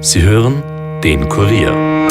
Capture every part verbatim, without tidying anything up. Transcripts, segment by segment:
Sie hören den Kurier.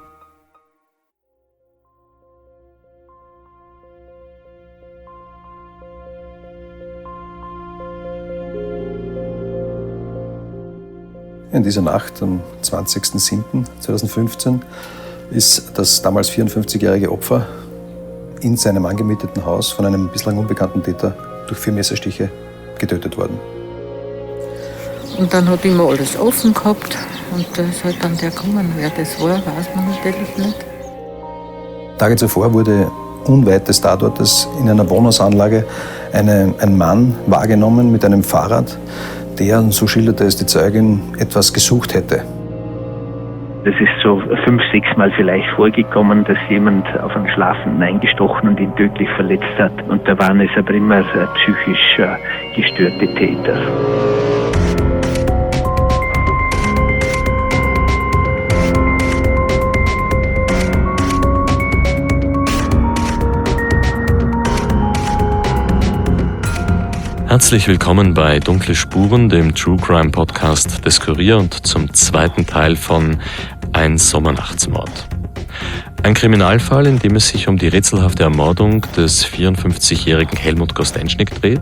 In dieser Nacht am zwanzigsten siebten zweitausendfünfzehn ist das damals vierundfünfzigjährige Opfer in seinem angemieteten Haus von einem bislang unbekannten Täter durch vier Messerstiche getötet worden. Und dann hat immer alles offen gehabt und da ist halt dann der gekommen. Wer das war, weiß man natürlich nicht. Tage zuvor wurde unweit des Tatortes in einer Wohnhausanlage eine, ein Mann wahrgenommen mit einem Fahrrad, der, so schilderte es die Zeugin, etwas gesucht hätte. Das ist so fünf, sechs Mal vielleicht vorgekommen, dass jemand auf einen Schlafenden eingestochen und ihn tödlich verletzt hat. Und da waren es aber immer psychisch gestörte Täter. Herzlich willkommen bei Dunkle Spuren, dem True Crime Podcast des Kurier und zum zweiten Teil von Ein Sommernachtsmord. Ein Kriminalfall, in dem es sich um die rätselhafte Ermordung des vierundfünfzigjährigen Helmut Kostentschnik dreht.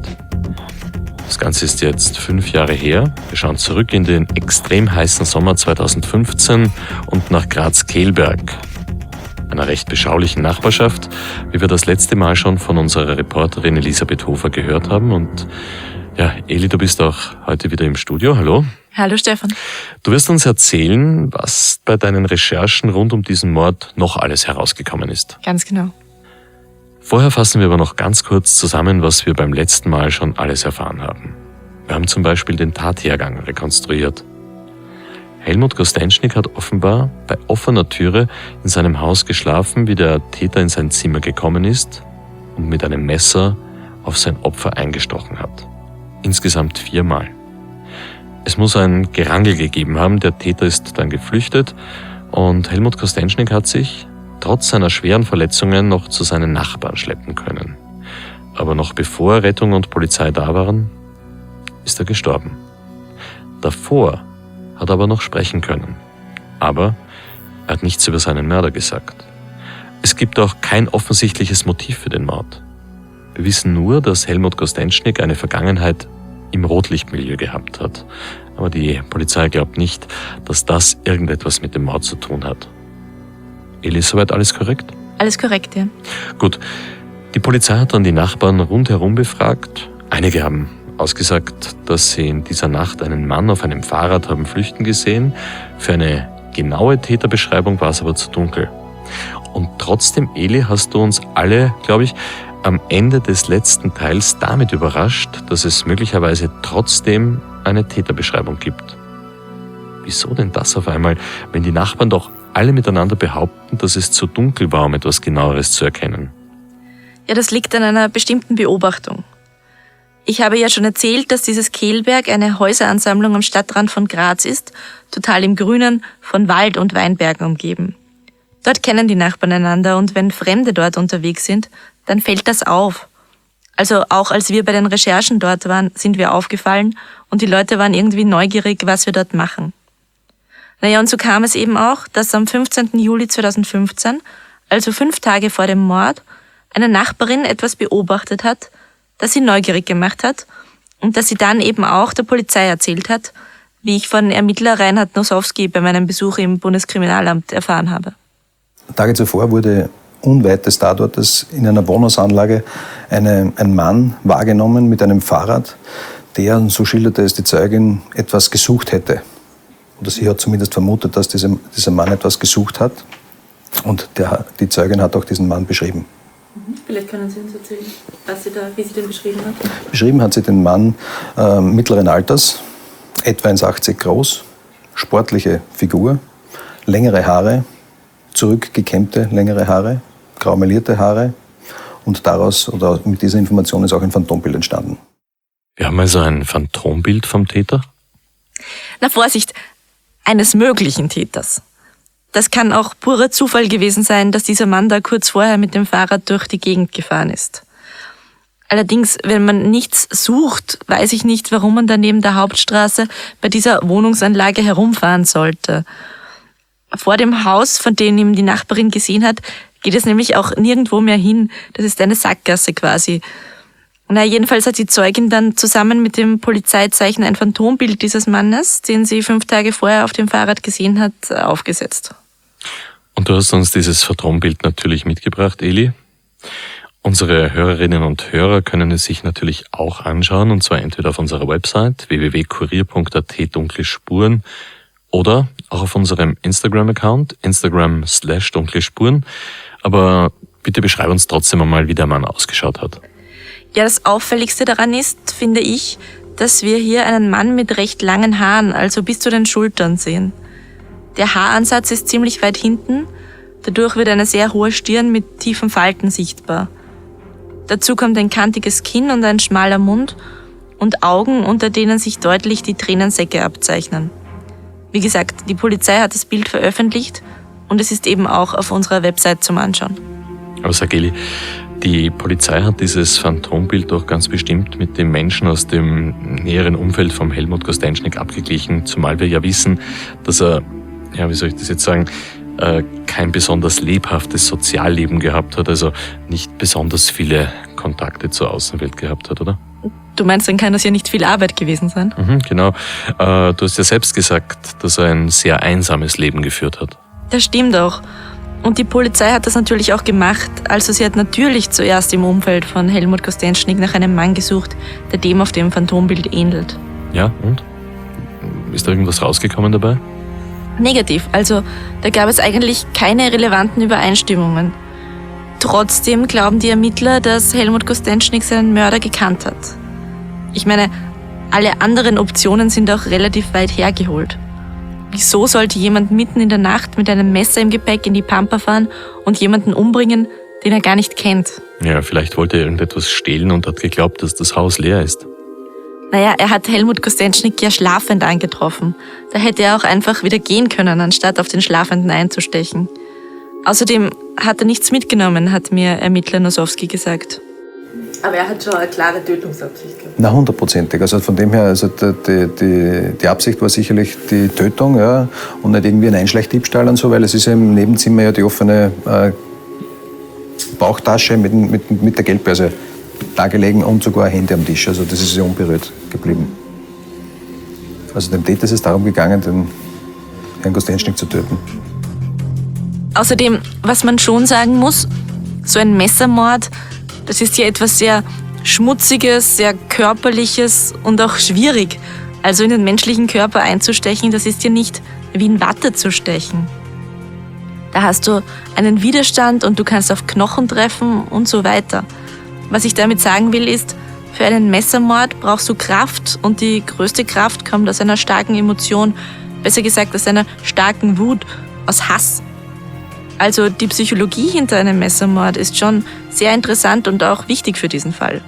Das Ganze ist jetzt fünf Jahre her. Wir schauen zurück in den extrem heißen Sommer zweitausendfünfzehn und nach Graz-Kelberg, einer recht beschaulichen Nachbarschaft, wie wir das letzte Mal schon von unserer Reporterin Elisabeth Hofer gehört haben. Und ja, Eli, du bist auch heute wieder im Studio. Hallo. Hallo Stefan. Du wirst uns erzählen, was bei deinen Recherchen rund um diesen Mord noch alles herausgekommen ist. Ganz genau. Vorher fassen wir aber noch ganz kurz zusammen, was wir beim letzten Mal schon alles erfahren haben. Wir haben zum Beispiel den Tathergang rekonstruiert. Helmut Kostentschnik hat offenbar bei offener Türe in seinem Haus geschlafen, wie der Täter in sein Zimmer gekommen ist und mit einem Messer auf sein Opfer eingestochen hat. Insgesamt viermal. Es muss ein Gerangel gegeben haben, der Täter ist dann geflüchtet und Helmut Kostentschnik hat sich, trotz seiner schweren Verletzungen, noch zu seinen Nachbarn schleppen können. Aber noch bevor Rettung und Polizei da waren, ist er gestorben. Davor hat aber noch sprechen können. Aber er hat nichts über seinen Mörder gesagt. Es gibt auch kein offensichtliches Motiv für den Mord. Wir wissen nur, dass Helmut Kostentschnik eine Vergangenheit im Rotlichtmilieu gehabt hat. Aber die Polizei glaubt nicht, dass das irgendetwas mit dem Mord zu tun hat. Eli, ist soweit alles korrekt? Alles korrekt, ja. Gut. Die Polizei hat dann die Nachbarn rundherum befragt. Einige haben ausgesagt, dass sie in dieser Nacht einen Mann auf einem Fahrrad haben flüchten gesehen. Für eine genaue Täterbeschreibung war es aber zu dunkel. Und trotzdem, Eli, hast du uns alle, glaube ich, am Ende des letzten Teils damit überrascht, dass es möglicherweise trotzdem eine Täterbeschreibung gibt. Wieso denn das auf einmal, wenn die Nachbarn doch alle miteinander behaupten, dass es zu dunkel war, um etwas Genaueres zu erkennen? Ja, das liegt an einer bestimmten Beobachtung. Ich habe ja schon erzählt, dass dieses Kelberg eine Häuseransammlung am Stadtrand von Graz ist, total im Grünen, von Wald und Weinbergen umgeben. Dort kennen die Nachbarn einander und wenn Fremde dort unterwegs sind, dann fällt das auf. Also auch als wir bei den Recherchen dort waren, sind wir aufgefallen und die Leute waren irgendwie neugierig, was wir dort machen. Naja, und so kam es eben auch, dass am fünfzehnten Juli zweitausendfünfzehn, also fünf Tage vor dem Mord, eine Nachbarin etwas beobachtet hat, das sie neugierig gemacht hat und das sie dann eben auch der Polizei erzählt hat, wie ich von Ermittler Reinhard Nosowski bei meinem Besuch im Bundeskriminalamt erfahren habe. Tage zuvor wurde unweit des Tatortes in einer Wohnhausanlage eine, ein Mann wahrgenommen mit einem Fahrrad, der, so schilderte es die Zeugin, etwas gesucht hätte. Oder sie hat zumindest vermutet, dass diese, dieser Mann etwas gesucht hat. Und der, die Zeugin hat auch diesen Mann beschrieben. Vielleicht können Sie uns erzählen, was sie da, wie sie den beschrieben hat. Beschrieben hat sie den Mann äh, mittleren Alters, etwa eins Komma achtzig groß, sportliche Figur, längere Haare, zurückgekämmte längere Haare, graumelierte Haare und daraus oder mit dieser Information ist auch ein Phantombild entstanden. Wir haben also ein Phantombild vom Täter? Na Vorsicht, eines möglichen Täters. Das kann auch purer Zufall gewesen sein, dass dieser Mann da kurz vorher mit dem Fahrrad durch die Gegend gefahren ist. Allerdings, wenn man nichts sucht, weiß ich nicht, warum man da neben der Hauptstraße bei dieser Wohnungsanlage herumfahren sollte. Vor dem Haus, von dem ihm die Nachbarin gesehen hat, geht es nämlich auch nirgendwo mehr hin. Das ist eine Sackgasse quasi. Na, jedenfalls hat die Zeugin dann zusammen mit dem Polizeizeichner ein Phantombild dieses Mannes, den sie fünf Tage vorher auf dem Fahrrad gesehen hat, aufgesetzt. Und du hast uns dieses Phantombild natürlich mitgebracht, Eli. Unsere Hörerinnen und Hörer können es sich natürlich auch anschauen, und zwar entweder auf unserer Website w w w punkt kurier punkt a t dunkle Spuren oder auch auf unserem Instagram-Account, Instagram slash dunkle Spuren. Aber bitte beschreib uns trotzdem einmal, wie der Mann ausgeschaut hat. Ja, das Auffälligste daran ist, finde ich, dass wir hier einen Mann mit recht langen Haaren, also bis zu den Schultern, sehen. Der Haaransatz ist ziemlich weit hinten, dadurch wird eine sehr hohe Stirn mit tiefen Falten sichtbar. Dazu kommt ein kantiges Kinn und ein schmaler Mund und Augen, unter denen sich deutlich die Tränensäcke abzeichnen. Wie gesagt, die Polizei hat das Bild veröffentlicht und es ist eben auch auf unserer Website zum Anschauen. Aber sag Eli, die Polizei hat dieses Phantombild doch ganz bestimmt mit dem Menschen aus dem näheren Umfeld vom Helmut Kostenschnig abgeglichen, zumal wir ja wissen, dass er, ja, wie soll ich das jetzt sagen, kein besonders lebhaftes Sozialleben gehabt hat, also nicht besonders viele Kontakte zur Außenwelt gehabt hat, oder? Du meinst, dann kann das ja nicht viel Arbeit gewesen sein? Mhm, genau. Du hast ja selbst gesagt, dass er ein sehr einsames Leben geführt hat. Das stimmt auch. Und die Polizei hat das natürlich auch gemacht. Also sie hat natürlich zuerst im Umfeld von Helmut Kostenschnig nach einem Mann gesucht, der dem auf dem Phantombild ähnelt. Ja, und? Ist da irgendwas rausgekommen dabei? Negativ, also da gab es eigentlich keine relevanten Übereinstimmungen. Trotzdem glauben die Ermittler, dass Helmut Kostenschnig seinen Mörder gekannt hat. Ich meine, alle anderen Optionen sind auch relativ weit hergeholt. Wieso sollte jemand mitten in der Nacht mit einem Messer im Gepäck in die Pampa fahren und jemanden umbringen, den er gar nicht kennt? Ja, vielleicht wollte er irgendetwas stehlen und hat geglaubt, dass das Haus leer ist. Naja, er hat Helmut Kostenschnig ja schlafend angetroffen. Da hätte er auch einfach wieder gehen können, anstatt auf den Schlafenden einzustechen. Außerdem hat er nichts mitgenommen, hat mir Ermittler Nosowski gesagt. Aber er hat schon eine klare Tötungsabsicht gehabt. Na, hundertprozentig. Also von dem her, also die, die, die Absicht war sicherlich die Tötung, ja, und nicht irgendwie ein Einschleichdiebstahl und so, weil es ist ja im Nebenzimmer ja die offene äh, Bauchtasche mit, mit, mit der Geldbörse dargelegen und sogar ein Handy am Tisch. Also das ist ja unberührt geblieben. Also dem Täter ist es darum gegangen, den Herrn Kostenschnig zu töten. Außerdem, was man schon sagen muss, so ein Messermord, das ist ja etwas sehr Schmutziges, sehr Körperliches und auch schwierig. Also in den menschlichen Körper einzustechen, das ist ja nicht wie in Watte zu stechen. Da hast du einen Widerstand und du kannst auf Knochen treffen und so weiter. Was ich damit sagen will, ist, für einen Messermord brauchst du Kraft und die größte Kraft kommt aus einer starken Emotion, besser gesagt aus einer starken Wut, aus Hass. Also die Psychologie hinter einem Messermord ist schon sehr interessant und auch wichtig für diesen Fall.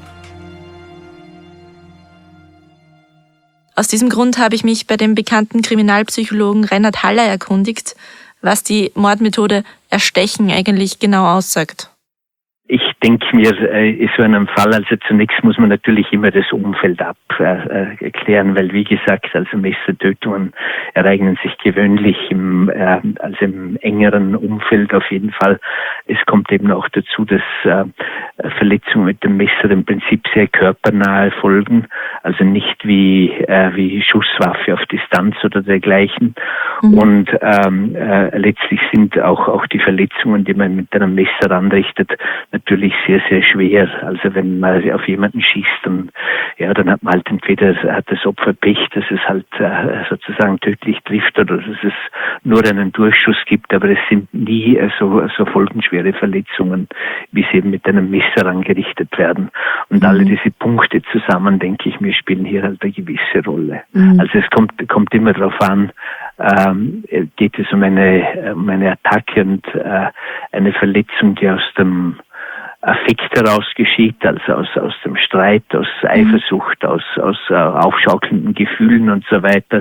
Aus diesem Grund habe ich mich bei dem bekannten Kriminalpsychologen Reinhard Haller erkundigt, was die Mordmethode Erstechen eigentlich genau aussagt. Ich denke mir, in so einem Fall, also zunächst muss man natürlich immer das Umfeld abklären, weil wie gesagt, also Messertötungen ereignen sich gewöhnlich im, äh, also im engeren Umfeld auf jeden Fall. Es kommt eben auch dazu, dass äh, Verletzungen mit dem Messer im Prinzip sehr körpernah folgen, also nicht wie äh, wie Schusswaffe auf Distanz oder dergleichen. Mhm. Und ähm, äh, letztlich sind auch auch die Verletzungen, die man mit einem Messer anrichtet, natürlich sehr, sehr schwer. Also wenn man auf jemanden schießt, dann, ja, dann hat man halt entweder hat das Opfer Pech, dass es halt äh, sozusagen tödlich trifft oder dass es nur einen Durchschuss gibt, aber es sind nie äh, so, so folgenschwere Verletzungen, wie sie eben mit einem Messer angerichtet werden. Und mhm. alle diese Punkte zusammen, denke ich mir, spielen hier halt eine gewisse Rolle. Mhm. Also es kommt, kommt immer darauf an, ähm, geht es um eine, um eine Attacke und äh, eine Verletzung, die aus dem Affekt heraus geschieht, also aus, aus dem Streit, aus Eifersucht, aus, aus uh, aufschaukelnden Gefühlen und so weiter,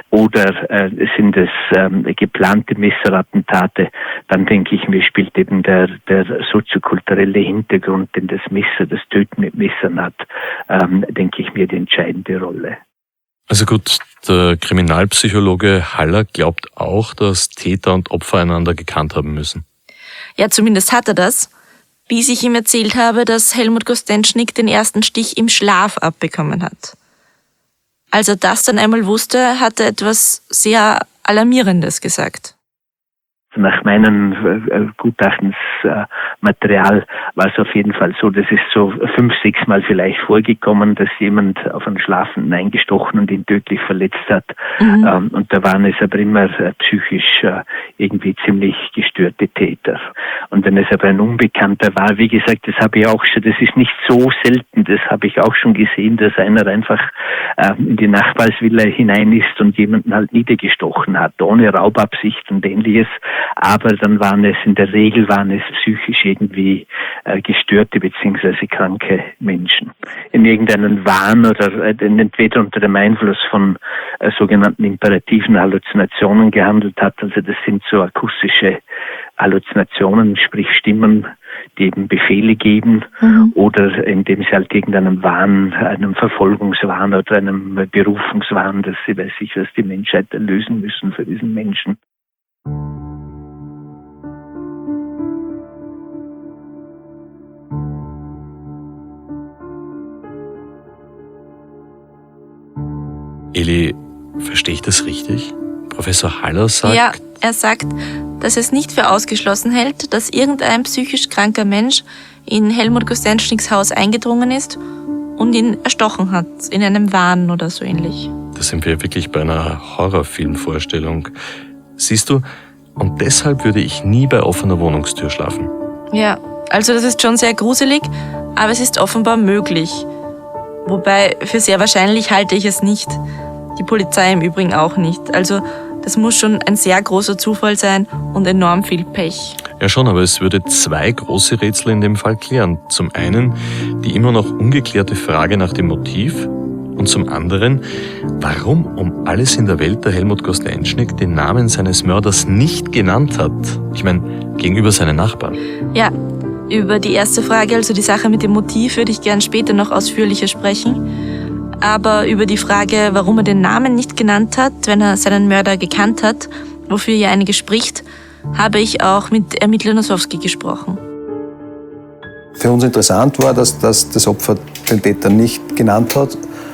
oder äh, sind es ähm, geplante Messerattentate, dann denke ich mir, spielt eben der, der soziokulturelle Hintergrund, den das Messer, das Töten mit Messern hat, ähm, denke ich mir, die entscheidende Rolle. Also gut, der Kriminalpsychologe Haller glaubt auch, dass Täter und Opfer einander gekannt haben müssen. Ja, zumindest hat er das, bis ich ihm erzählt habe, dass Helmut Kostenschnig den ersten Stich im Schlaf abbekommen hat. Als er das dann einmal wusste, hat er etwas sehr Alarmierendes gesagt. Nach meinem äh, Gutachtensmaterial äh, war es auf jeden Fall so, das ist so fünf, sechs Mal vielleicht vorgekommen, dass jemand auf einen Schlafenden eingestochen und ihn tödlich verletzt hat. Mhm. Ähm, und da waren es aber immer äh, psychisch äh, irgendwie ziemlich gestörte Täter. Und wenn es aber ein Unbekannter war, wie gesagt, das habe ich auch schon, das ist nicht so selten, das habe ich auch schon gesehen, dass einer einfach äh, in die Nachbarsvilla hinein ist und jemanden halt niedergestochen hat, ohne Raubabsicht und ähnliches. Aber dann waren es, in der Regel waren es psychisch irgendwie äh, gestörte bzw. kranke Menschen. In irgendeinen Wahn oder äh, entweder unter dem Einfluss von äh, sogenannten imperativen Halluzinationen gehandelt hat. Also das sind so akustische Halluzinationen, sprich Stimmen, die eben Befehle geben, mhm. oder indem sie halt irgendeinem Wahn, einem Verfolgungswahn oder einem Berufungswahn, dass sie, weiß ich was, die Menschheit erlösen müssen für diesen Menschen. Eli, verstehe ich das richtig? Professor Haller sagt... Ja, er sagt, dass er es nicht für ausgeschlossen hält, dass irgendein psychisch kranker Mensch in Helmut Kostenschnigs Haus eingedrungen ist und ihn erstochen hat, in einem Wahn oder so ähnlich. Da sind wir wirklich bei einer Horrorfilmvorstellung. Siehst du, und deshalb würde ich nie bei offener Wohnungstür schlafen. Ja, also das ist schon sehr gruselig, aber es ist offenbar möglich. Wobei, für sehr wahrscheinlich halte ich es nicht. Die Polizei im Übrigen auch nicht. Also das muss schon ein sehr großer Zufall sein und enorm viel Pech. Ja schon, aber es würde zwei große Rätsel in dem Fall klären. Zum einen die immer noch ungeklärte Frage nach dem Motiv und zum anderen, warum um alles in der Welt der Helmut Kostenschnig den Namen seines Mörders nicht genannt hat. Ich meine, gegenüber seinen Nachbarn. Ja, über die erste Frage, also die Sache mit dem Motiv, würde ich gern später noch ausführlicher sprechen. Aber über die Frage, warum er den Namen nicht genannt hat, wenn er seinen Mörder gekannt hat, wofür ja einiges spricht, habe ich auch mit Ermittler Nosowski gesprochen. Für uns interessant war, dass, dass das Opfer den Täter nicht genannt hat.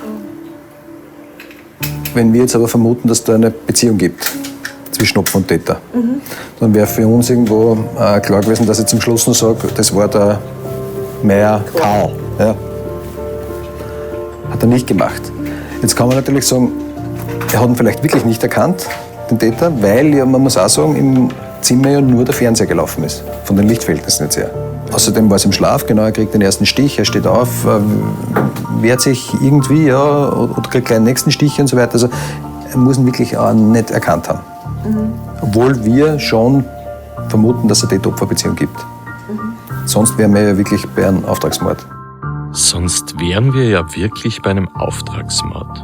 Wenn wir jetzt aber vermuten, dass da eine Beziehung gibt zwischen Opfer und Täter, mhm. dann wäre für uns irgendwo äh, klar gewesen, dass ich zum Schluss noch sage, das war der Meier Karl. Ja. Hat er nicht gemacht. Jetzt kann man natürlich sagen, er hat ihn vielleicht wirklich nicht erkannt, den Täter, weil, ja, man muss auch sagen, im Zimmer ja nur der Fernseher gelaufen ist, von den Lichtverhältnissen jetzt her. Außerdem war es im Schlaf, genau, er kriegt den ersten Stich, er steht auf, äh, wehrt sich irgendwie, ja, oder kriegt gleich den nächsten Stich und so weiter. Also er muss ihn wirklich auch nicht erkannt haben. Mhm. Obwohl wir schon vermuten, dass es eine Täter-Opfer-Beziehung gibt. Mhm. Sonst wären wir ja wirklich bei einem Auftragsmord. Sonst wären wir ja wirklich bei einem Auftragsmord.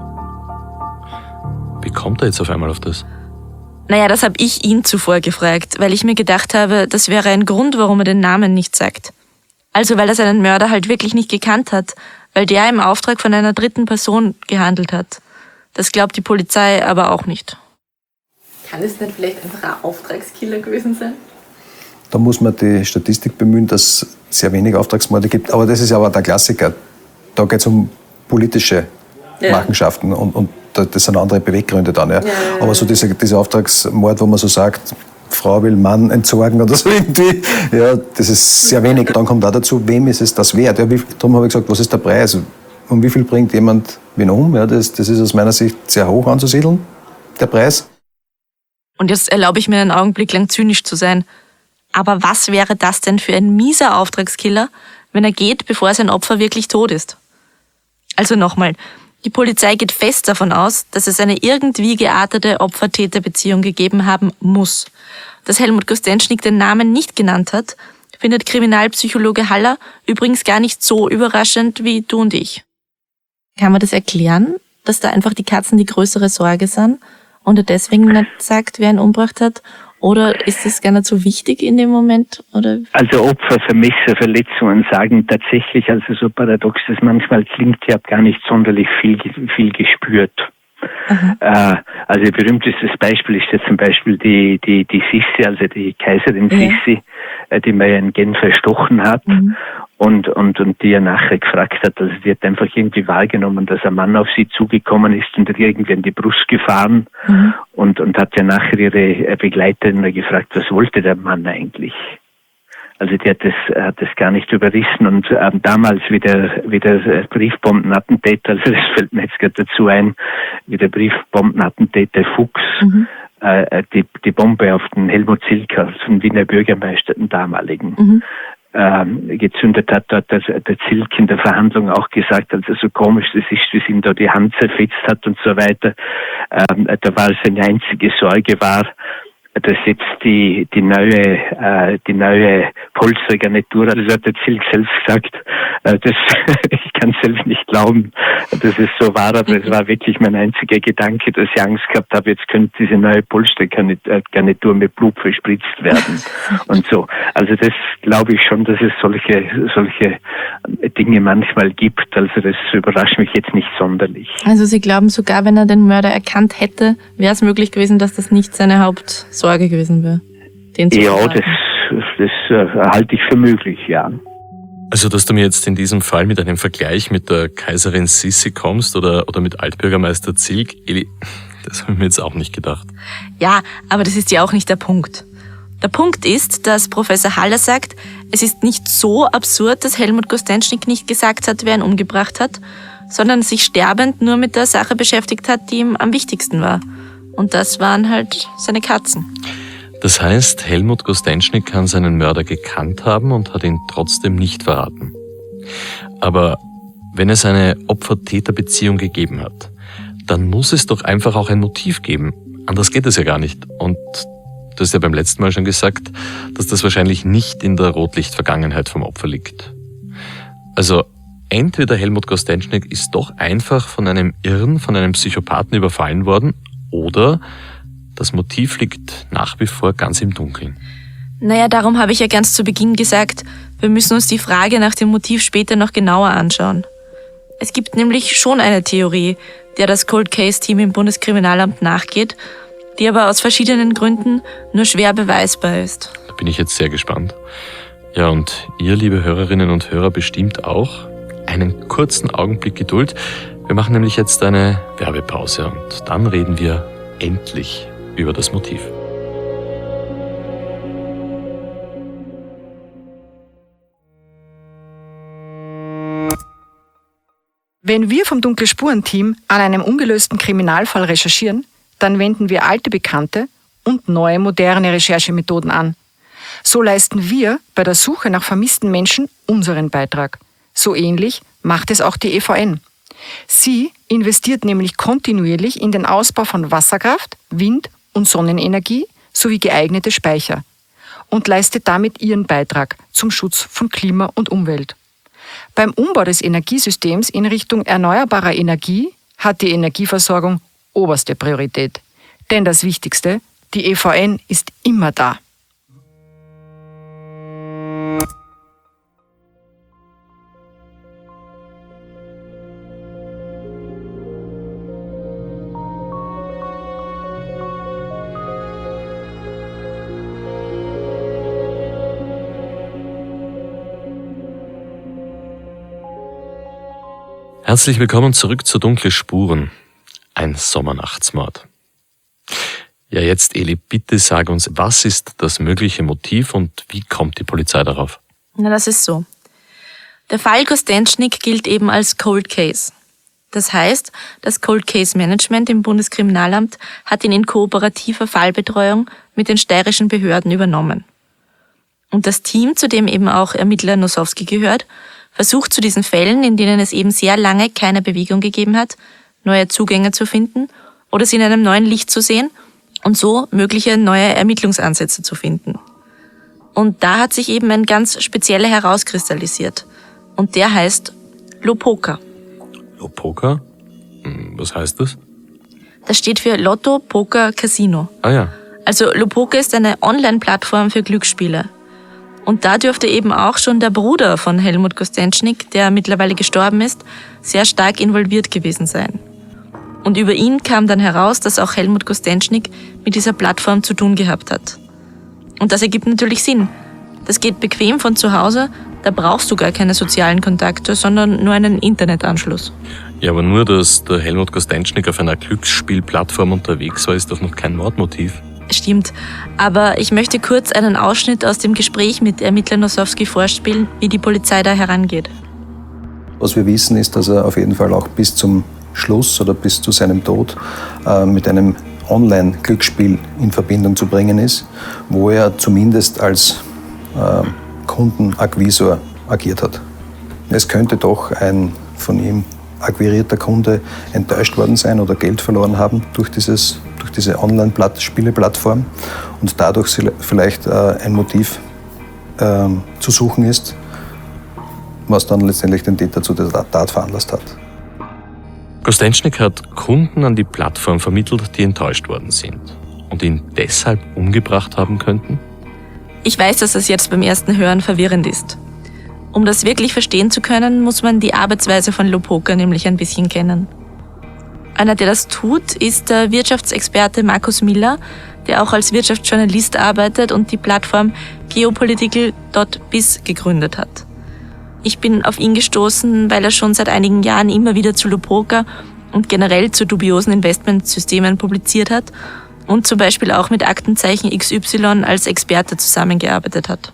Wie kommt er jetzt auf einmal auf das? Naja, das habe ich ihn zuvor gefragt, weil ich mir gedacht habe, das wäre ein Grund, warum er den Namen nicht sagt. Also weil er seinen Mörder halt wirklich nicht gekannt hat, weil der im Auftrag von einer dritten Person gehandelt hat. Das glaubt die Polizei aber auch nicht. Kann es nicht vielleicht einfach ein Auftragskiller gewesen sein? Da muss man die Statistik bemühen, dass es sehr wenig Auftragsmorde gibt. Aber das ist aber der Klassiker. Da geht es um politische ja. Machenschaften und, und das sind andere Beweggründe dann. Ja. Ja, ja, ja. Aber so dieser, dieser Auftragsmord, wo man so sagt, Frau will Mann entsorgen oder so irgendwie, ja, das ist sehr wenig. Dann kommt auch dazu, wem ist es das wert? Ja, wie, darum habe ich gesagt, was ist der Preis? Und wie viel bringt jemand wen um? Ja, das, das ist aus meiner Sicht sehr hoch anzusiedeln, der Preis. Und jetzt erlaube ich mir einen Augenblick lang zynisch zu sein. Aber was wäre das denn für ein mieser Auftragskiller, wenn er geht, bevor sein Opfer wirklich tot ist? Also nochmal, die Polizei geht fest davon aus, dass es eine irgendwie geartete Opfer-Täter-Beziehung gegeben haben muss. Dass Helmut Kostenschnig den Namen nicht genannt hat, findet Kriminalpsychologe Haller übrigens gar nicht so überraschend wie du und ich. Kann man das erklären, dass da einfach die Katzen die größere Sorge sind und er deswegen nicht sagt, wer ihn umgebracht hat? Oder ist das gar nicht so wichtig in dem Moment? Oder? Also Opfer für Messerverletzungen sagen tatsächlich, also so paradox das manchmal klingt, ich habe gar nicht sonderlich viel, viel gespürt. Äh, also ein berühmtestes Beispiel ist jetzt zum Beispiel die, die, die Sissi, also die Kaiserin ja. Sissi, äh, die man ja in Genf erstochen hat. Mhm. Und, und, und die er nachher gefragt hat, also die hat einfach irgendwie wahrgenommen, dass ein Mann auf sie zugekommen ist und hat irgendwie in die Brust gefahren mhm. und, und hat ja nachher ihre Begleiterin gefragt, was wollte der Mann eigentlich? Also die hat das, hat das gar nicht überrissen und ähm, damals wie der, wie der Briefbombenattentäter, also das fällt mir jetzt gerade dazu ein, wie der Briefbombenattentäter Fuchs mhm. äh, die, die Bombe auf den Helmut Zilker, den Wiener Bürgermeister, den damaligen, mhm. Ähm, gezündet hat, dort der, der Zilk in der Verhandlung auch gesagt, also so komisch das ist, wie sie ihm da die Hand zerfetzt hat und so weiter. Ähm, da war seine einzige Sorge war, dass jetzt die die neue äh, die neue Polstergarnitur, das hat der Zilk selbst gesagt, äh, das ich kann selbst nicht glauben, dass es so war, aber es war wirklich mein einziger Gedanke, dass ich Angst gehabt habe, jetzt könnte diese neue Polstergarnitur mit Blut verspritzt werden und so. Also das glaube ich schon, dass es solche solche Dinge manchmal gibt. Also das überrascht mich jetzt nicht sonderlich. Also Sie glauben sogar, wenn er den Mörder erkannt hätte, wäre es möglich gewesen, dass das nicht seine Hauptsorge gewesen wäre? Den zu ja, das, das äh, halte ich für möglich, ja. Also, dass du mir jetzt in diesem Fall mit einem Vergleich mit der Kaiserin Sissi kommst oder, oder mit Altbürgermeister Zilk, Eli, das habe ich mir jetzt auch nicht gedacht. Ja, aber das ist ja auch nicht der Punkt. Der Punkt ist, dass Professor Haller sagt, es ist nicht so absurd, dass Helmut Kostenschnik nicht gesagt hat, wer ihn umgebracht hat, sondern sich sterbend nur mit der Sache beschäftigt hat, die ihm am wichtigsten war. Und das waren halt seine Katzen. Das heißt, Helmut Kostenschnik kann seinen Mörder gekannt haben und hat ihn trotzdem nicht verraten. Aber wenn es eine Opfer-Täter-Beziehung gegeben hat, dann muss es doch einfach auch ein Motiv geben. Anders geht es ja gar nicht. Und du hast ja beim letzten Mal schon gesagt, dass das wahrscheinlich nicht in der Rotlichtvergangenheit vom Opfer liegt. Also entweder Helmut Kostenschnik ist doch einfach von einem Irren, von einem Psychopathen überfallen worden, oder das Motiv liegt nach wie vor ganz im Dunkeln. Naja, darum habe ich ja ganz zu Beginn gesagt, wir müssen uns die Frage nach dem Motiv später noch genauer anschauen. Es gibt nämlich schon eine Theorie, der das Cold Case Team im Bundeskriminalamt nachgeht, die aber aus verschiedenen Gründen nur schwer beweisbar ist. Da bin ich jetzt sehr gespannt. Ja, und ihr, liebe Hörerinnen und Hörer, bestimmt auch. Einen kurzen Augenblick Geduld. Wir machen nämlich jetzt eine Werbepause und dann reden wir endlich über das Motiv. Wenn wir vom Dunkle Spuren-Team an einem ungelösten Kriminalfall recherchieren, dann wenden wir alte Bekannte und neue moderne Recherchemethoden an. So leisten wir bei der Suche nach vermissten Menschen unseren Beitrag. So ähnlich macht es auch die E V N. Sie investiert nämlich kontinuierlich in den Ausbau von Wasserkraft, Wind- und Sonnenenergie sowie geeignete Speicher und leistet damit ihren Beitrag zum Schutz von Klima und Umwelt. Beim Umbau des Energiesystems in Richtung erneuerbarer Energie hat die Energieversorgung oberste Priorität. Denn das Wichtigste, die E V N ist immer da. Herzlich willkommen zurück zu Dunkle Spuren. Ein Sommernachtsmord. Ja, jetzt Eli, bitte sag uns, was ist das mögliche Motiv und wie kommt die Polizei darauf? Na, das ist so. Der Fall Kostenschnik gilt eben als Cold Case. Das heißt, das Cold Case Management im Bundeskriminalamt hat ihn in kooperativer Fallbetreuung mit den steirischen Behörden übernommen. Und das Team, zu dem eben auch Ermittler Nosowski gehört, versucht zu diesen Fällen, in denen es eben sehr lange keine Bewegung gegeben hat, neue Zugänge zu finden oder sie in einem neuen Licht zu sehen und so mögliche neue Ermittlungsansätze zu finden. Und da hat sich eben ein ganz spezieller herauskristallisiert. Und der heißt Lopoka. Lopoka? Was heißt das? Das steht für Lotto, Poker, Casino. Ah ja. Also Lopoker ist eine Online-Plattform für Glücksspiele. Und da dürfte eben auch schon der Bruder von Helmut Kostenschnyk, der mittlerweile gestorben ist, sehr stark involviert gewesen sein. Und über ihn kam dann heraus, dass auch Helmut Kostenschnyk mit dieser Plattform zu tun gehabt hat. Und das ergibt natürlich Sinn. Das geht bequem von zu Hause, da brauchst du gar keine sozialen Kontakte, sondern nur einen Internetanschluss. Ja, aber nur, dass der Helmut Kostenschnyk auf einer Glücksspielplattform unterwegs war, ist doch noch kein Mordmotiv. Stimmt, aber ich möchte kurz einen Ausschnitt aus dem Gespräch mit Ermittler Nosowski vorspielen, wie die Polizei da herangeht. Was wir wissen, ist, dass er auf jeden Fall auch bis zum Schluss oder bis zu seinem Tod äh, mit einem Online-Glücksspiel in Verbindung zu bringen ist, wo er zumindest als äh, Kundenakquisor agiert hat. Es könnte doch ein von ihm akquirierter Kunde enttäuscht worden sein oder Geld verloren haben durch, dieses, durch diese Online-Spieleplattform und dadurch vielleicht äh, ein Motiv äh, zu suchen ist, was dann letztendlich den Täter zu der Tat veranlasst hat. Kostenschnyk hat Kunden an die Plattform vermittelt, die enttäuscht worden sind und ihn deshalb umgebracht haben könnten? Ich weiß, dass das jetzt beim ersten Hören verwirrend ist. Um das wirklich verstehen zu können, muss man die Arbeitsweise von Lopoker nämlich ein bisschen kennen. Einer, der das tut, ist der Wirtschaftsexperte Markus Miller, der auch als Wirtschaftsjournalist arbeitet und die Plattform geopolitical Punkt biz gegründet hat. Ich bin auf ihn gestoßen, weil er schon seit einigen Jahren immer wieder zu Lopoker und generell zu dubiosen Investmentsystemen publiziert hat und zum Beispiel auch mit Aktenzeichen X Y als Experte zusammengearbeitet hat.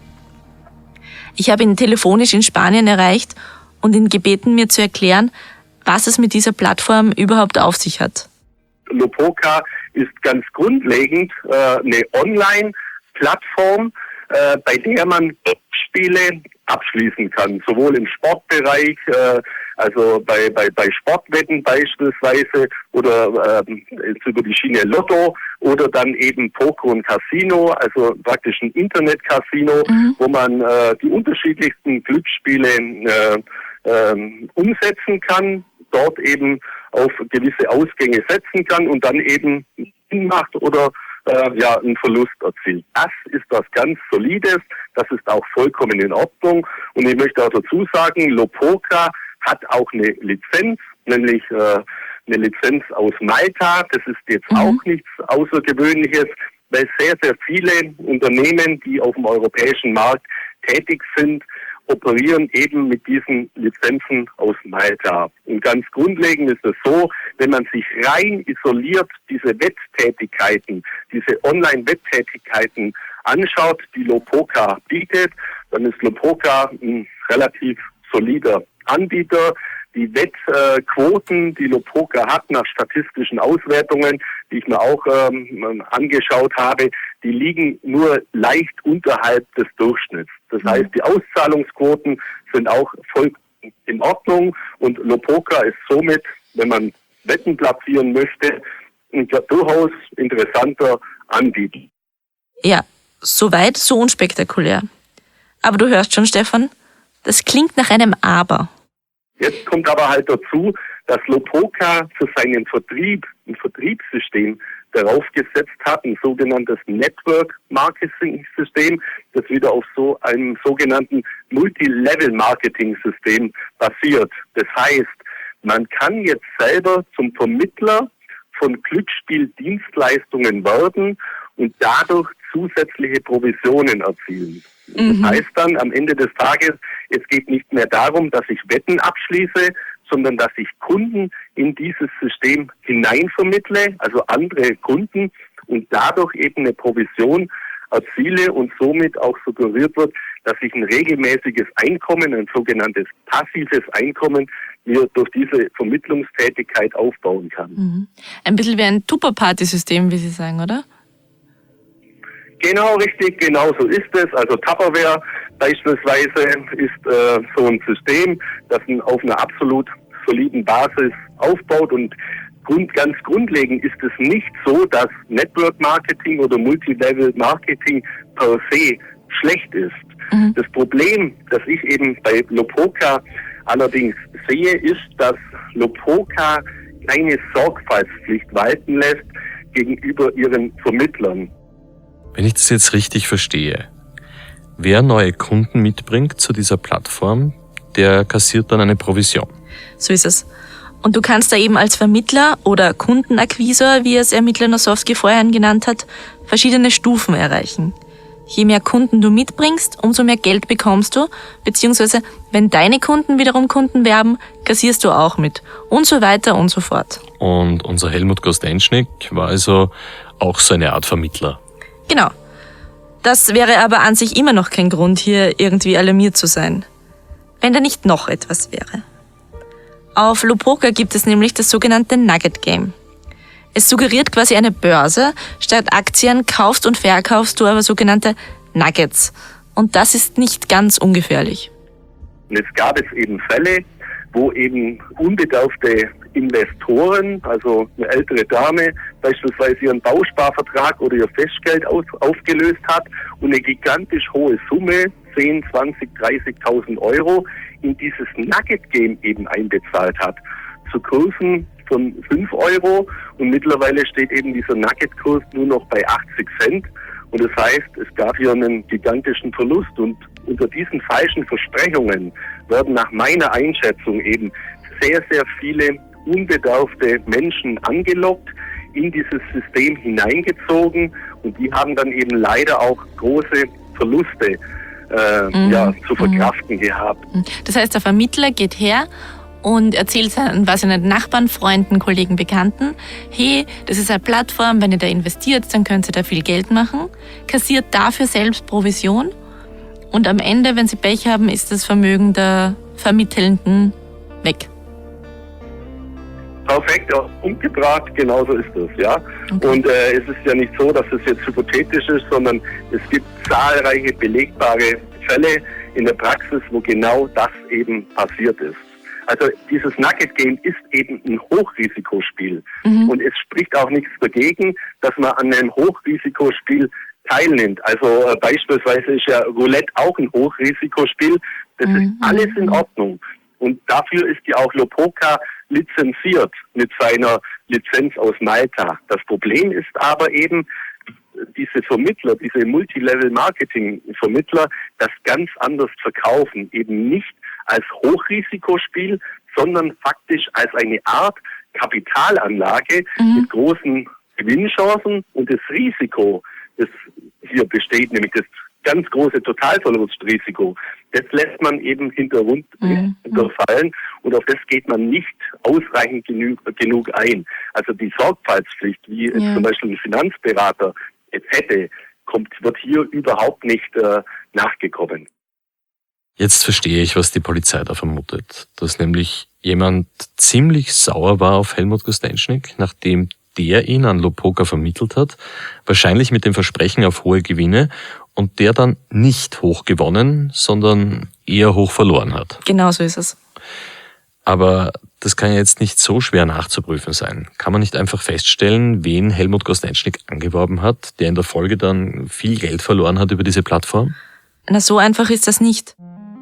Ich habe ihn telefonisch in Spanien erreicht und ihn gebeten, mir zu erklären, was es mit dieser Plattform überhaupt auf sich hat. Lopoker ist ganz grundlegend äh, eine Online-Plattform, äh, bei der man Spiele abschließen kann, sowohl im Sportbereich, äh, also bei, bei, bei Sportwetten beispielsweise oder äh, über die Schiene Lotto oder dann eben Poker und Casino, also praktisch ein Internet-Casino, mhm. wo man äh, die unterschiedlichsten Glücksspiele äh, äh, umsetzen kann, dort eben auf gewisse Ausgänge setzen kann und dann eben macht oder äh, ja einen Verlust erzielt. Das ist was ganz Solides, das ist auch vollkommen in Ordnung. Und ich möchte auch dazu sagen, Lopoker hat auch eine Lizenz, nämlich äh, eine Lizenz aus Malta. Das ist jetzt mhm. auch nichts Außergewöhnliches, weil sehr, sehr viele Unternehmen, die auf dem europäischen Markt tätig sind, operieren eben mit diesen Lizenzen aus Malta. Und ganz grundlegend ist es so, wenn man sich rein isoliert diese Wetttätigkeiten, diese Online-Wetttätigkeiten anschaut, die Lopoker bietet, dann ist Lopoker ein relativ solider Anbieter. Die Wettquoten, die Lopoker hat nach statistischen Auswertungen, die ich mir auch ähm, angeschaut habe, die liegen nur leicht unterhalb des Durchschnitts. Das heißt, die Auszahlungsquoten sind auch voll in Ordnung und Lopoker ist somit, wenn man Wetten platzieren möchte, ein durchaus interessanter Anbieter. Ja, soweit, so unspektakulär. Aber du hörst schon, Stefan, das klingt nach einem Aber. Jetzt kommt aber halt dazu, dass Lopoker für seinen Vertrieb ein Vertriebssystem darauf gesetzt hat, ein sogenanntes Network-Marketing-System, das wieder auf so einem sogenannten Multilevel-Marketing-System basiert. Das heißt, man kann jetzt selber zum Vermittler von Glücksspieldienstleistungen werden und dadurch zusätzliche Provisionen erzielen. Mhm. Das heißt dann am Ende des Tages, es geht nicht mehr darum, dass ich Wetten abschließe, sondern dass ich Kunden in dieses System hineinvermittle, also andere Kunden, und dadurch eben eine Provision erziele und somit auch suggeriert wird, dass ich ein regelmäßiges Einkommen, ein sogenanntes passives Einkommen, mir durch diese Vermittlungstätigkeit aufbauen kann. Mhm. Ein bisschen wie ein Tupper-Party-System, wie Sie sagen, oder? Genau, richtig, genau so ist es. Also Tupperware beispielsweise ist äh, so ein System, das auf einer absolut soliden Basis aufbaut und grund, ganz grundlegend ist es nicht so, dass Network Marketing oder Multilevel Marketing per se schlecht ist. Mhm. Das Problem, das ich eben bei Lopoker allerdings sehe, ist, dass Lopoker keine Sorgfaltspflicht walten lässt gegenüber ihren Vermittlern. Wenn ich das jetzt richtig verstehe, wer neue Kunden mitbringt zu dieser Plattform, der kassiert dann eine Provision. So ist es. Und du kannst da eben als Vermittler oder Kundenakquisor, wie es Ermittler Nosowski vorhin genannt hat, verschiedene Stufen erreichen. Je mehr Kunden du mitbringst, umso mehr Geld bekommst du, beziehungsweise wenn deine Kunden wiederum Kunden werben, kassierst du auch mit und so weiter und so fort. Und unser Helmut Kostenschnik war also auch so eine Art Vermittler. Genau. Das wäre aber an sich immer noch kein Grund, hier irgendwie alarmiert zu sein. Wenn da nicht noch etwas wäre. Auf Lopoka gibt es nämlich das sogenannte Nugget Game. Es suggeriert quasi eine Börse. Statt Aktien kaufst und verkaufst du aber sogenannte Nuggets. Und das ist nicht ganz ungefährlich. Und jetzt gab es eben Fälle, wo eben unbedarfte Investoren, also eine ältere Dame, beispielsweise ihren Bausparvertrag oder ihr Festgeld aus, aufgelöst hat und eine gigantisch hohe Summe, zehn, zwanzig, dreißigtausend Euro, in dieses Nugget-Game eben einbezahlt hat. Zu Kursen von fünf Euro und mittlerweile steht eben dieser Nugget-Kurs nur noch bei achtzig Cent. Und das heißt, es gab hier einen gigantischen Verlust. Und unter diesen falschen Versprechungen werden nach meiner Einschätzung eben sehr, sehr viele unbedarfte Menschen angelockt, in dieses System hineingezogen und die haben dann eben leider auch große Verluste äh, mhm. ja, zu verkraften mhm. gehabt. Das heißt, der Vermittler geht her und erzählt seinen, was seinen Nachbarn, Freunden, Kollegen, Bekannten, hey, das ist eine Plattform, wenn ihr da investiert, dann könnt ihr da viel Geld machen, kassiert dafür selbst Provision und am Ende, wenn sie Pech haben, ist das Vermögen der Vermittelnden weg. Perfekt, ja, umgebracht, genauso ist das, ja. Okay. Und äh, es ist ja nicht so, dass es jetzt hypothetisch ist, sondern es gibt zahlreiche belegbare Fälle in der Praxis, wo genau das eben passiert ist. Also dieses Nugget Game ist eben ein Hochrisikospiel mhm. und es spricht auch nichts dagegen, dass man an einem Hochrisikospiel teilnimmt. Also äh, beispielsweise ist ja Roulette auch ein Hochrisikospiel. Das mhm. ist alles in Ordnung. Und dafür ist ja auch Lopoka lizenziert mit seiner Lizenz aus Malta. Das Problem ist aber eben, diese Vermittler, diese Multilevel-Marketing-Vermittler, das ganz anders verkaufen. Eben nicht als Hochrisikospiel, sondern faktisch als eine Art Kapitalanlage mhm. mit großen Gewinnchancen. Und das Risiko, das hier besteht, nämlich das ganz große Totalverlustrisiko, das lässt man eben hinterrund, mhm. hinterfallen und auf das geht man nicht ausreichend genug, genug ein. Also die Sorgfaltspflicht, wie ja. zum Beispiel ein Finanzberater es hätte, kommt, wird hier überhaupt nicht äh, nachgekommen. Jetzt verstehe ich, was die Polizei da vermutet. Dass nämlich jemand ziemlich sauer war auf Helmut Kostenschnik, nachdem der ihn an Lopoka vermittelt hat, wahrscheinlich mit dem Versprechen auf hohe Gewinne und der dann nicht hoch gewonnen, sondern eher hoch verloren hat. Genau so ist es. Aber das kann ja jetzt nicht so schwer nachzuprüfen sein. Kann man nicht einfach feststellen, wen Helmut Kostenschnik angeworben hat, der in der Folge dann viel Geld verloren hat über diese Plattform? Na, so einfach ist das nicht.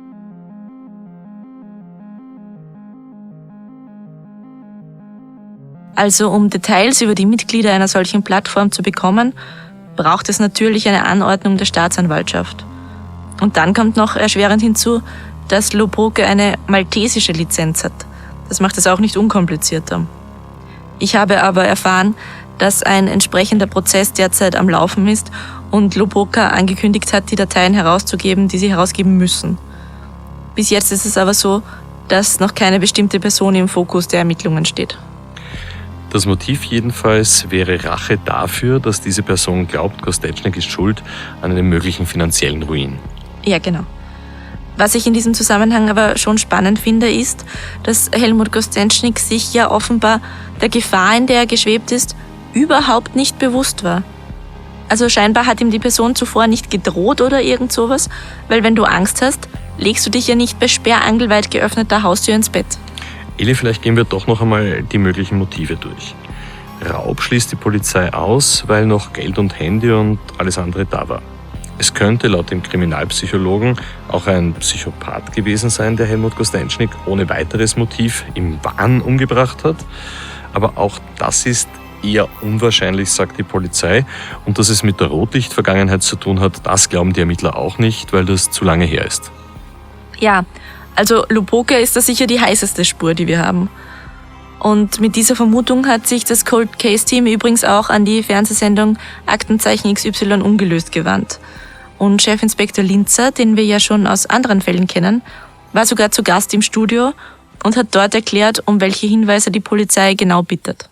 Also um Details über die Mitglieder einer solchen Plattform zu bekommen, braucht es natürlich eine Anordnung der Staatsanwaltschaft. Und dann kommt noch erschwerend hinzu, dass Lopoka eine maltesische Lizenz hat. Das macht es auch nicht unkomplizierter. Ich habe aber erfahren, dass ein entsprechender Prozess derzeit am Laufen ist und Lopoka angekündigt hat, die Dateien herauszugeben, die sie herausgeben müssen. Bis jetzt ist es aber so, dass noch keine bestimmte Person im Fokus der Ermittlungen steht. Das Motiv jedenfalls wäre Rache dafür, dass diese Person glaubt, Kostenschnik ist schuld an einem möglichen finanziellen Ruin. Ja, genau. Was ich in diesem Zusammenhang aber schon spannend finde, ist, dass Helmut Kostenschnik sich ja offenbar der Gefahr, in der er geschwebt ist, überhaupt nicht bewusst war. Also scheinbar hat ihm die Person zuvor nicht gedroht oder irgend sowas, weil wenn du Angst hast, legst du dich ja nicht bei sperrangelweit geöffneter Haustür ins Bett. Eli, vielleicht gehen wir doch noch einmal die möglichen Motive durch. Raub schließt die Polizei aus, weil noch Geld und Handy und alles andere da war. Es könnte laut dem Kriminalpsychologen auch ein Psychopath gewesen sein, der Helmut Kostenschnik ohne weiteres Motiv im Wahn umgebracht hat. Aber auch das ist eher unwahrscheinlich, sagt die Polizei. Und dass es mit der Rotlichtvergangenheit zu tun hat, das glauben die Ermittler auch nicht, weil das zu lange her ist. Ja, also Luboka ist da sicher die heißeste Spur, die wir haben. Und mit dieser Vermutung hat sich das Cold Case Team übrigens auch an die Fernsehsendung Aktenzeichen X Y ungelöst gewandt. Und Chefinspektor Linzer, den wir ja schon aus anderen Fällen kennen, war sogar zu Gast im Studio und hat dort erklärt, um welche Hinweise die Polizei genau bittet.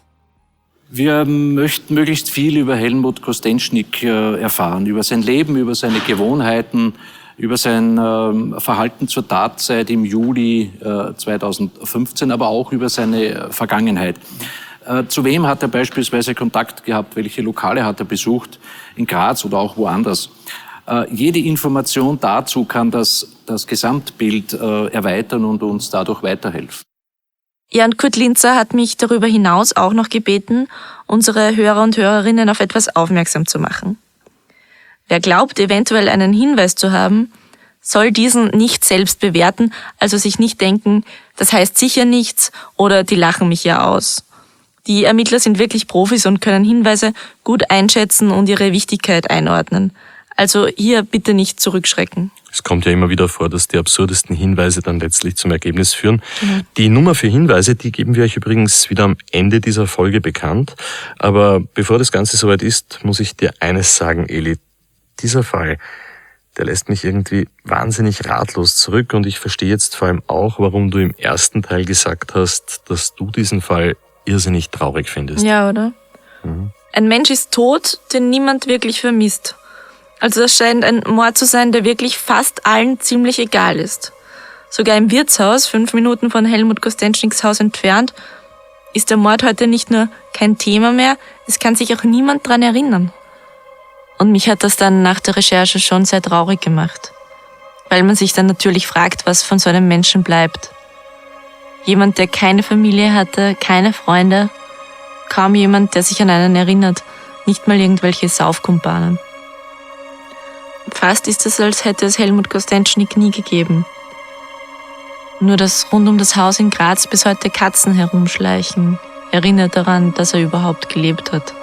Wir möchten möglichst viel über Helmut Kostenschnik erfahren, über sein Leben, über seine Gewohnheiten, über sein äh, Verhalten zur Tatzeit im Juli äh, zweitausendfünfzehn, aber auch über seine Vergangenheit. Äh, zu wem hat er beispielsweise Kontakt gehabt, welche Lokale hat er besucht, in Graz oder auch woanders. Äh, jede Information dazu kann das, das Gesamtbild äh, erweitern und uns dadurch weiterhelfen. Ja, und Kurt Linzer hat mich darüber hinaus auch noch gebeten, unsere Hörer und Hörerinnen auf etwas aufmerksam zu machen. Wer glaubt, eventuell einen Hinweis zu haben, soll diesen nicht selbst bewerten, also sich nicht denken, das heißt sicher nichts oder die lachen mich ja aus. Die Ermittler sind wirklich Profis und können Hinweise gut einschätzen und ihre Wichtigkeit einordnen. Also hier bitte nicht zurückschrecken. Es kommt ja immer wieder vor, dass die absurdesten Hinweise dann letztlich zum Ergebnis führen. Mhm. Die Nummer für Hinweise, die geben wir euch übrigens wieder am Ende dieser Folge bekannt. Aber bevor das Ganze soweit ist, muss ich dir eines sagen, Eli. Dieser Fall, der lässt mich irgendwie wahnsinnig ratlos zurück und ich verstehe jetzt vor allem auch, warum du im ersten Teil gesagt hast, dass du diesen Fall irrsinnig traurig findest. Ja, oder? Mhm. Ein Mensch ist tot, den niemand wirklich vermisst. Also das scheint ein Mord zu sein, der wirklich fast allen ziemlich egal ist. Sogar im Wirtshaus, fünf Minuten von Helmut Kostenschniks Haus entfernt, ist der Mord heute nicht nur kein Thema mehr, es kann sich auch niemand dran erinnern. Und mich hat das dann nach der Recherche schon sehr traurig gemacht. Weil man sich dann natürlich fragt, was von so einem Menschen bleibt. Jemand, der keine Familie hatte, keine Freunde, kaum jemand, der sich an einen erinnert, nicht mal irgendwelche Saufkumpanen. Fast ist es, als hätte es Helmut Kostenschnik nie gegeben. Nur dass rund um das Haus in Graz bis heute Katzen herumschleichen, erinnert daran, dass er überhaupt gelebt hat.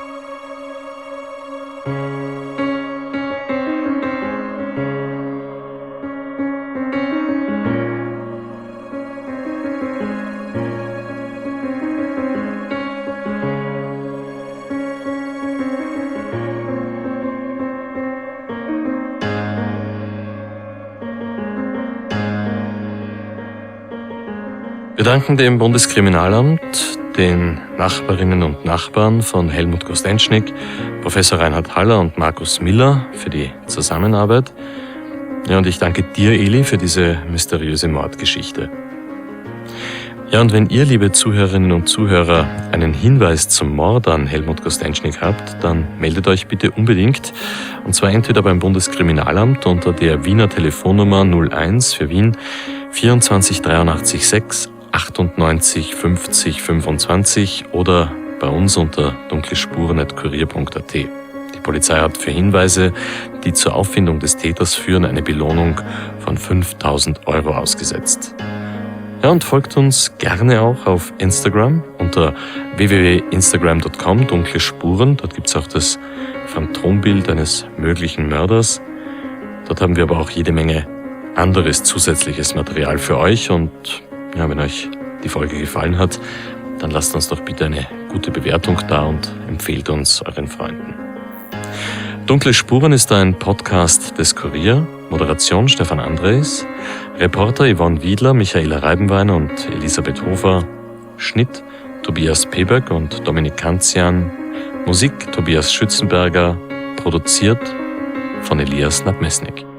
Wir danken dem Bundeskriminalamt, den Nachbarinnen und Nachbarn von Helmut Kostenschnik, Professor Reinhard Haller und Markus Miller für die Zusammenarbeit. Ja, und ich danke dir, Eli, für diese mysteriöse Mordgeschichte. Ja, und wenn ihr, liebe Zuhörerinnen und Zuhörer, einen Hinweis zum Mord an Helmut Kostenschnik habt, dann meldet euch bitte unbedingt. Und zwar entweder beim Bundeskriminalamt unter der Wiener Telefonnummer null eins für Wien vierundzwanzig dreiundachtzig sechs achtundneunzig fünfzig fünfundzwanzig oder bei uns unter dunklespuren at kurier punkt at. Die Polizei hat für Hinweise, die zur Auffindung des Täters führen, eine Belohnung von fünftausend Euro ausgesetzt. Ja, und folgt uns gerne auch auf Instagram unter w w w punkt instagram punkt com dunkle Spuren. Dort gibt's auch das Phantombild eines möglichen Mörders. Dort haben wir aber auch jede Menge anderes zusätzliches Material für euch und ja, wenn euch die Folge gefallen hat, dann lasst uns doch bitte eine gute Bewertung da und empfehlt uns euren Freunden. Dunkle Spuren ist ein Podcast des Kurier, Moderation Stefan Andres, Reporter Yvonne Wiedler, Michaela Reibenweiner und Elisabeth Hofer, Schnitt Tobias Peberg und Dominik Kanzian, Musik Tobias Schützenberger, produziert von Elias Nabmesnik.